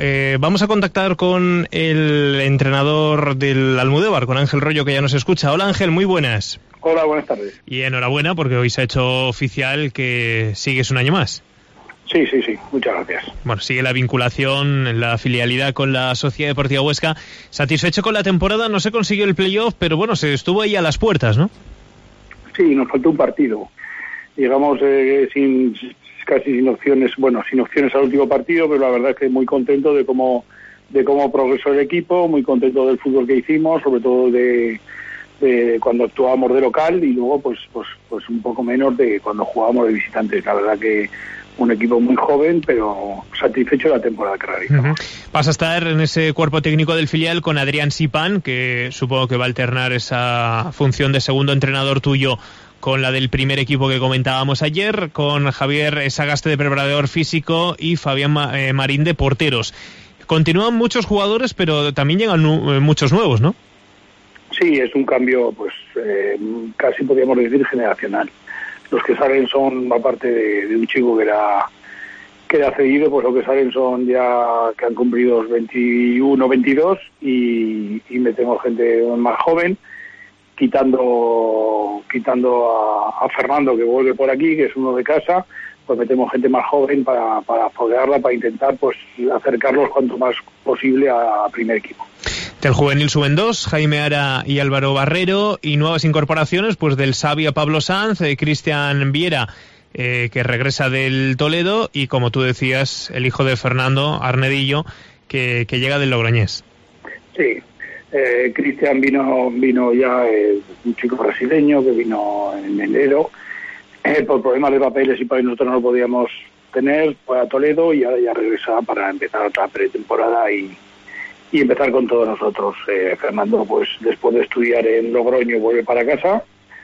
Vamos a contactar con el entrenador del Almudévar, con Ángel Rollo, que ya nos escucha. Hola Ángel, muy buenas. Hola, buenas tardes. Y enhorabuena porque hoy se ha hecho oficial que sigues un año más. Sí, muchas gracias. Bueno, sigue la vinculación, la filialidad con la Sociedad Deportiva Huesca. Satisfecho con la temporada, no se consiguió el playoff, pero bueno, se estuvo ahí a las puertas, ¿no? Sí, nos faltó un partido. Llegamos casi sin opciones, sin opciones al último partido, pero la verdad es que muy contento de cómo progresó el equipo, muy contento del fútbol que hicimos, sobre todo de cuando actuábamos de local y luego pues un poco menos de cuando jugábamos de visitantes. La verdad que un equipo muy joven, pero satisfecho de la temporada que realizamos. Vas a estar en ese cuerpo técnico del filial con Adrián Sipán, que supongo que va a alternar esa función de segundo entrenador tuyo con la del primer equipo que comentábamos ayer, con Javier Sagaste de preparador físico y Fabián Marín de porteros. Continúan muchos jugadores, pero también llegan muchos nuevos, ¿no? Sí, es un cambio, casi podríamos decir generacional. Los que salen son, aparte de un chico que era cedido, pues los que salen son ya que han cumplido los 21, 22 y metemos gente más joven, quitando a Fernando, que vuelve por aquí, que es uno de casa, pues metemos gente más joven para foguearla, para intentar pues acercarlos cuanto más posible a primer equipo. Del juvenil suben 2, Jaime Ara y Álvaro Barrero, y nuevas incorporaciones pues del Sabio Pablo Sanz, Cristian Viera, que regresa del Toledo, y como tú decías, el hijo de Fernando, Arnedillo, que llega del Logroñés. Sí, Cristian vino ya, un chico brasileño que vino en enero, por problemas de papeles y para nosotros no lo podíamos tener, fue a Toledo y ahora ya regresa para empezar otra pretemporada y empezar con todos nosotros. Fernando, pues después de estudiar en Logroño, vuelve para casa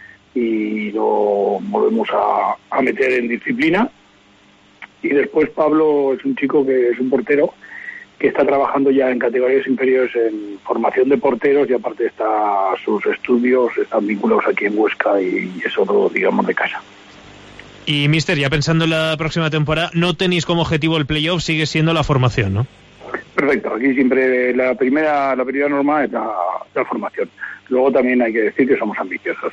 y lo volvemos a meter en disciplina. Y después Pablo es un chico que es un portero que está trabajando ya en categorías inferiores en formación de porteros y aparte sus estudios están vinculados aquí en Huesca y eso todo, digamos, de casa. Y míster, ya pensando en la próxima temporada, no tenéis como objetivo el playoff, sigue siendo la formación, ¿no? Perfecto, aquí siempre la primera norma es la formación. Luego también hay que decir que somos ambiciosos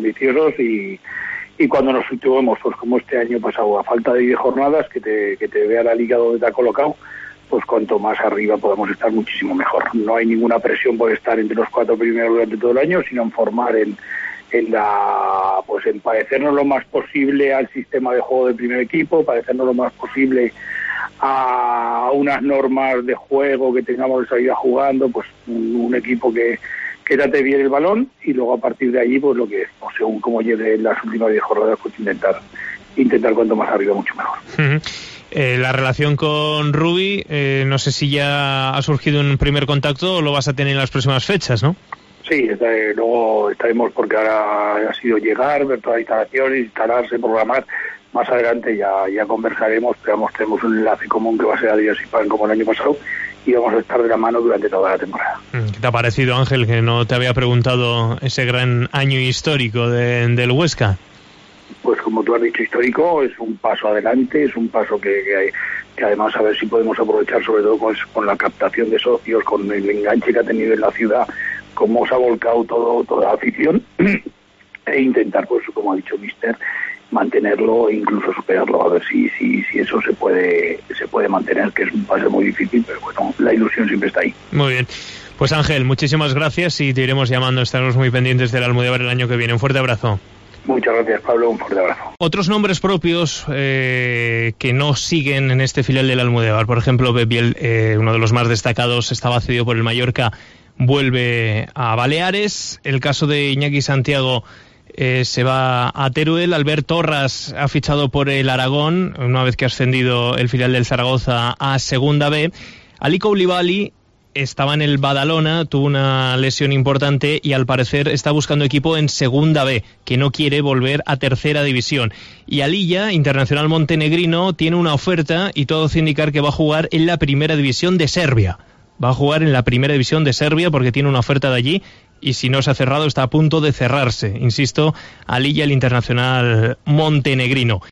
y cuando nos situemos, pues como este año pasado, a falta de 10 jornadas, que te vea la liga donde te ha colocado, pues cuanto más arriba podemos estar muchísimo mejor. No hay ninguna presión por estar entre los 4 primeros durante todo el año, sino en formar en parecernos lo más posible al sistema de juego del primer equipo, parecernos lo más posible a unas normas de juego que tengamos de salida jugando, pues un equipo que trate bien el balón y luego a partir de allí, pues según cómo llegue las últimas 10 jornadas, pues intentar cuanto más arriba mucho mejor. La relación con Rubi, no sé si ya ha surgido un primer contacto o lo vas a tener en las próximas fechas, ¿no? Sí, luego estaremos, porque ahora ha sido llegar, ver todas las instalaciones, instalarse, programar. Más adelante ya conversaremos, pero tenemos un enlace común que va a ser Adrián Sipán como el año pasado y vamos a estar de la mano durante toda la temporada. ¿Qué te ha parecido, Ángel, que no te había preguntado ese gran año histórico del Huesca? Pues como tú has dicho, histórico, es un paso adelante, es un paso que además a ver si podemos aprovechar sobre todo con la captación de socios, con el enganche que ha tenido en la ciudad, cómo se ha volcado toda la afición e intentar, pues como ha dicho míster, mantenerlo e incluso superarlo, a ver si eso se puede mantener, que es un paso muy difícil, pero bueno, la ilusión siempre está ahí. Muy bien. Pues Ángel, muchísimas gracias y te iremos llamando, estaremos muy pendientes del Almudévar el año que viene. Un fuerte abrazo. Muchas gracias, Pablo, un fuerte abrazo. Otros nombres propios que no siguen en este filial del Almudévar, por ejemplo, Bebiel, uno de los más destacados, estaba cedido por el Mallorca, vuelve a Baleares. El caso de Iñaki Santiago se va a Teruel. Albert Torras ha fichado por el Aragón, una vez que ha ascendido el filial del Zaragoza a Segunda B. Ali Koulibaly estaba en el Badalona, tuvo una lesión importante y al parecer está buscando equipo en Segunda B, que no quiere volver a Tercera División. Y Alilla, internacional montenegrino, tiene una oferta y todo hace indicar que va a jugar en la Primera División de Serbia. Va a jugar en la Primera División de Serbia porque tiene una oferta de allí y si no se ha cerrado está a punto de cerrarse. Insisto, Alilla, el internacional montenegrino.